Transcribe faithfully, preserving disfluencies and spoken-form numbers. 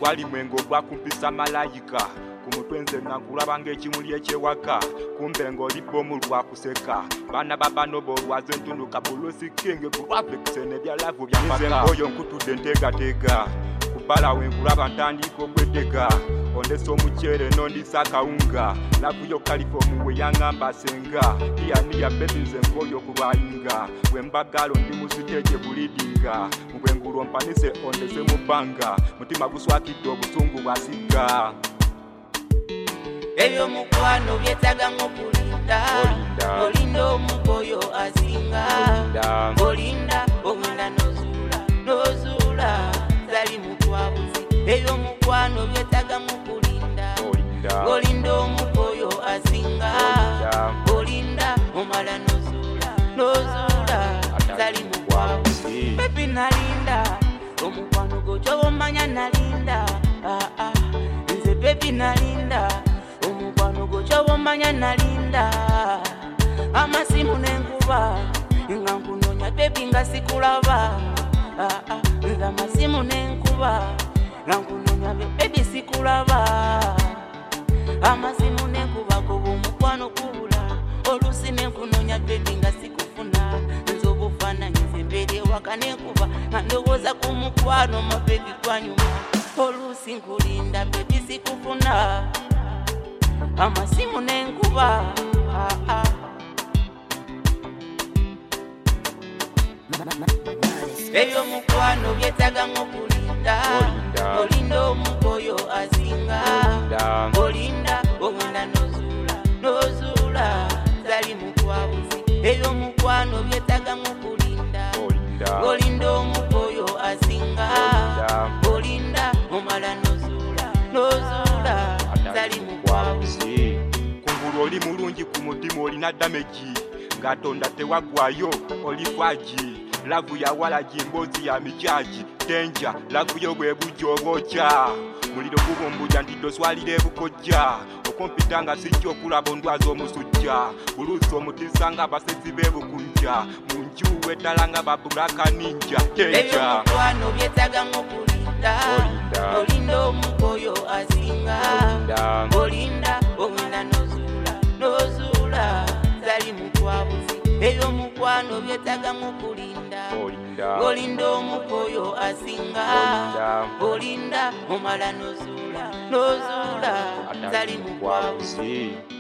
gwali mwengo gwakumpisa malayika kumutwenze nakulaba ng'ekimuli ekyewaka kumbe ng'olibomu lwakuseka baana babanobo lwaze ntunuka bulusi kinge kulwavekisene byalavu byamaka oyo nkutudde nteegateega kubala wenkulaba ntandika okwetega ondesa omuceere nondisa akawunga lavuyo kalifomu we yaŋŋamba senga iyaniya bebize nk'oyo kulwayinga wembagalo ndi musiteje bulidinga mubwengulo mpanise ondese mu bbanga mutima guswakidde obusungu bwasiga ebyo mukwano byetaga ng'okulinda olinda omukoyo asinga olinda ogenda nozuula nozuula zali mukwabuzi ebyo mukwano byetaga ng'okulinda olinda omukoyo asinga olinda omala nozuula nozuula zali mukwabuzi pepi nalinda omukwano gwo kyobomanya nalinda nze pepi nalinda omukwano gwo kyobomanya nalinda amasimu n'enkuba nga nkunoonya bebi nga sikulaba nze amasimu n'enkuba nga nkunoonya bebi sikulaba amasimu n'enkuba goba omukwano kubula oluusi n'enkunoonya bebi nga sikufuna nze obufaananyi nze mbeeri ewaka n'enkuba nga ndowooza ku mukwano mabebi gwanyuma oluusi nkulinda bebi sikufuna amasimu n'enkuba ebyo mukwano byetaga ng'okulinda olinda omukoyo asinga olinda ogenda nozuula nozuula zali mukwabuzi ebyo mukwano byetaga ng'okulinda olinda omukoyo asinga olinda omala nozuula nozuula zali mukwabuzi kungulu oli mulungi ku mutima olina dameji ngatonda tewagwayo oli kwaji lavu ya walagi mbozi ya michaji denja lavu yo bwe bujjo obokya muliro kubumbuja ndiddo swalire bukojja okompitanga sijjo kulaba ndwazo omusujja bulusi omutisanga abasezi bebukunja munju wetalanga babulaka ninja denja mukwano byetaga ng'okulinda olinda omukoyo asinga olinda ogenda nozuula nozuula zali mukwabuzi ebyo mukwano byetaga ng'okulinda olinda omukoyo asinga olinda omala nozuula nozuula zali mukwabuzi